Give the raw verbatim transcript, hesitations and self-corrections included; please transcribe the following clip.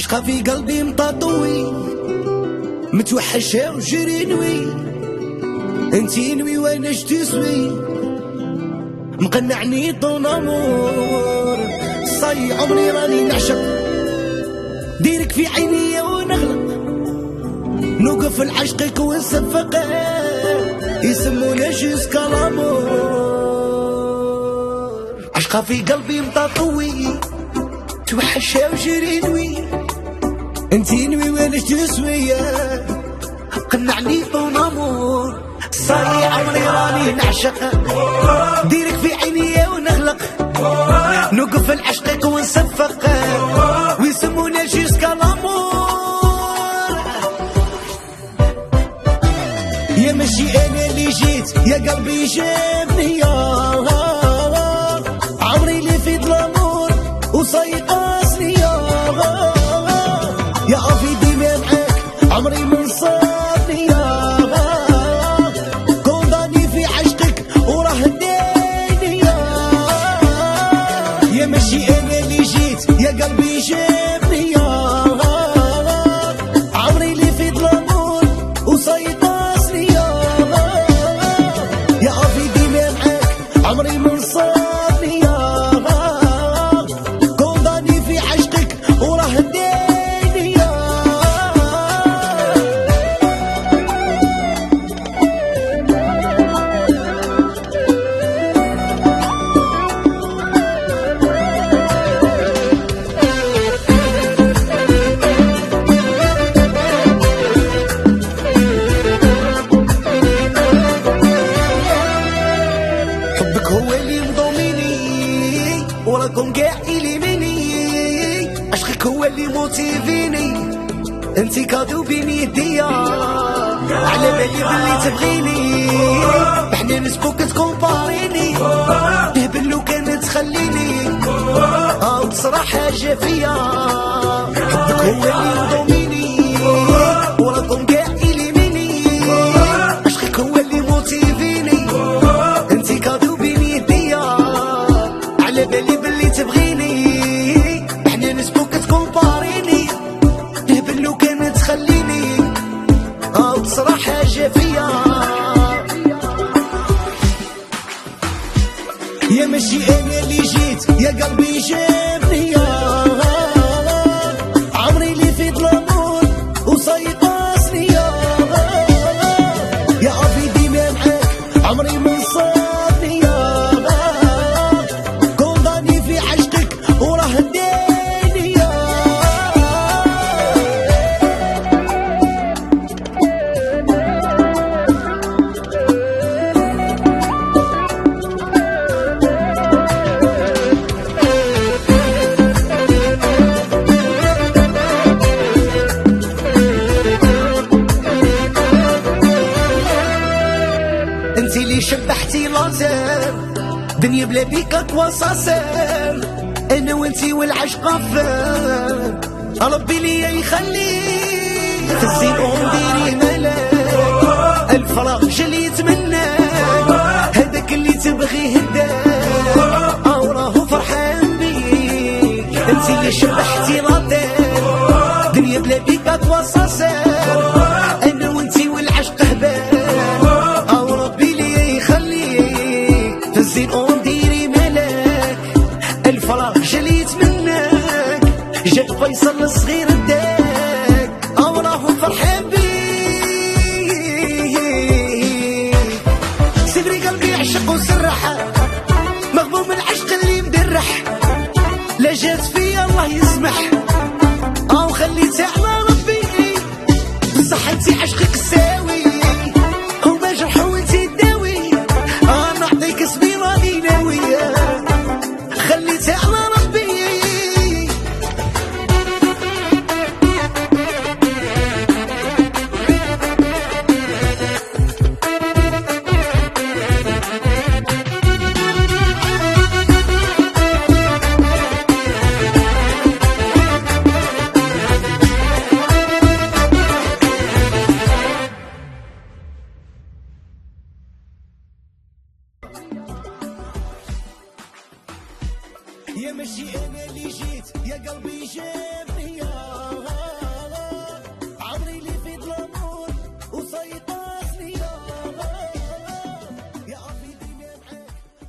عشقة في قلبي مطاطوي متوحشة وجري نوي انتي نوي وانا تسوي مقنعني طون امور صاي عمري راني نعشق ديرك في عيني ونغلق نوقف لعشقك ونصفق يسمونا جوز كالامور عشقة في قلبي مطاطوي توحشة وجري نوي انتي نوي وانا تسوي قنعني طون امور صاي عمري راني نعشق ديرك في عيني ونغلق نوقف لعشقك ونصفق ويسمونا جوز كالامور يا ماشي انا اللي جيت يا قلبي جابني يا عمري اللي في الامور وصاي قاسني يا يا عافي ديما معاك عمري من صابني يا كونداني في عشقك وراه هديني يا يا ماشي انا اللي جيت يا قلبي جابني يا عمري اللي في الامور وصاي قاسني يا يا عافي ديما معاك عمري من صابني يا كونداني في عشقك وراه هديني هو اللي مضميني وراكم كاع اللي مني عشقك هو اللي موتيفيني انتي كادو بين يديا على بالي باللي تبغيني احنا نسبوك تكومباريني تهبل لو كانت تخليني اه تصرا حاجه فيا حبك هو اللي مضميني وراكم كاع اللي مني عشقك هو اللي موتيفيني انتي كادو على بالي باللي تبغيني احنا نسبوك تكومباريني تهبل لو كانت تخليني اه تصرا حاجه فيا يا ماشي انا اللي جيت يا قلبي جابني يا عمري اللي في الامور وصاي قاسني يا يا عافي ديما معاك عمري من صابني يا وراه هديني يا انتي اللي شبحتي لازم دنيا بلا بيك اتواصل انا وانتي والعشق غفار ربي ليا يخليك في الزين ونديري ملاك الفراغ اللي يتمناك هذاك اللي تبغيه هداك او راهو فرحان بيك انتي اللي شبحتي لطيف دنيا بلا بيك اتواصل انا وانتي والعشق هبال او ربي ليا يخليك في الزين ونديري ملاك الفراغ اللي يتمناك جا فيصل الصغير داك او راهو فرحان بيك صدري قلبي يعشق وسرح مغبوم العشق اللي مدرح لا جات فيا الله يسمح او خليتها على ربي بصح انتي عشقك ساوي وما جرح وانتي تداوي انا نعطيك اسمي راني ناويه خليتها على ربي يا ماشي انا اللي جيت يا قلبي جابني